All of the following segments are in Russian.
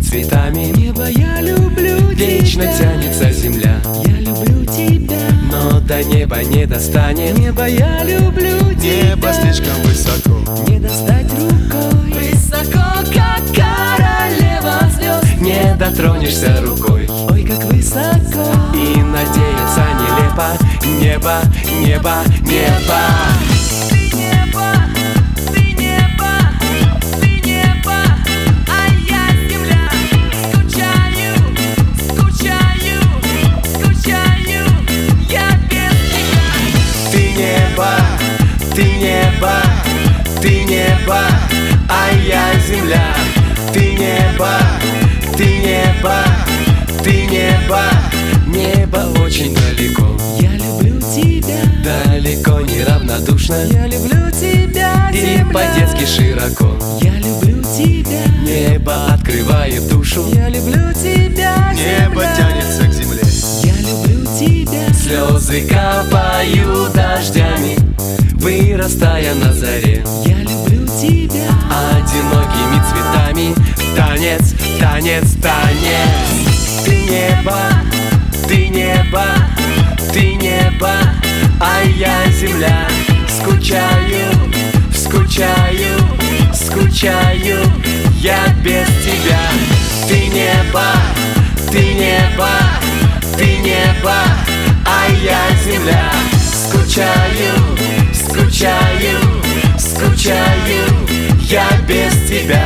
цветами. Небо, я люблю Вечно тебя. тянется земля, Я люблю тебя. но до неба не достанет. Небо, я люблю тебя. Небо слишком высоко, Не достать рукой. Высоко, как королева звезд. Не дотронешься рукой, Ой, как высоко. и надеяться нелепо. Небо, небо, небо. Ты небо, ты небо, ты небо, а я земля. Скучаю, скучаю, скучаю, я без тебя. Ты небо, ты небо, ты небо, а я земля. Ты небо, ты небо, ты небо. Небо очень далеко, Я люблю тебя. далеко неравнодушно Я люблю тебя, и земля. по-детски широко. Я люблю тебя. Небо открывает душу, Я люблю тебя, небо земля. тянется к земле. Я люблю тебя. слезы капают дождями, вырастая на заре. Я люблю тебя. Одинокими цветами танец, танец, танец. Ты небо, ты небо, ты небо, а я земля. Скучаю, скучаю, скучаю, я без тебя. Ты небо, ты небо, ты небо, а я земля. Скучаю, скучаю, скучаю, я без тебя.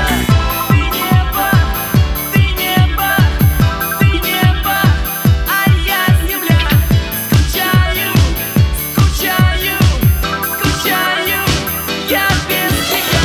Ты небо, ты небо, а я земля. Скучаю, скучаю, скучаю, я без тебя.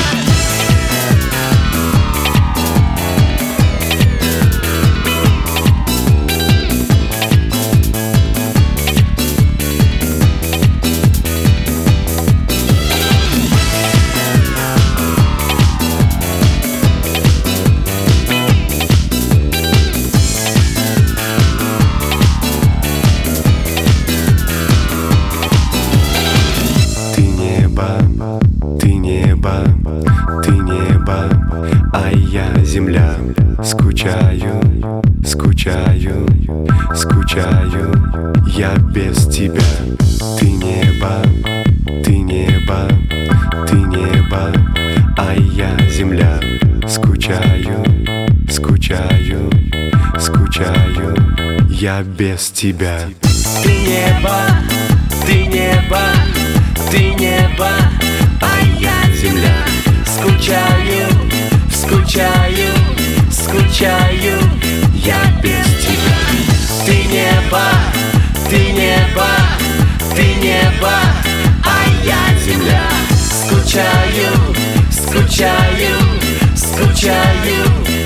Ты небо, ты небо, ты небо, а я земля. Скучаю, скучаю, скучаю, я без тебя. Ты небо, ты небо, ты небо, а я земля. Скучаю, скучаю, скучаю, я без тебя. Ты небо, ты небо, ты небо, а я земля. Скучаю, скучаю, скучаю, я без тебя. Ты небо, ты небо, ты небо, а я земля. Скучаю, скучаю, скучаю,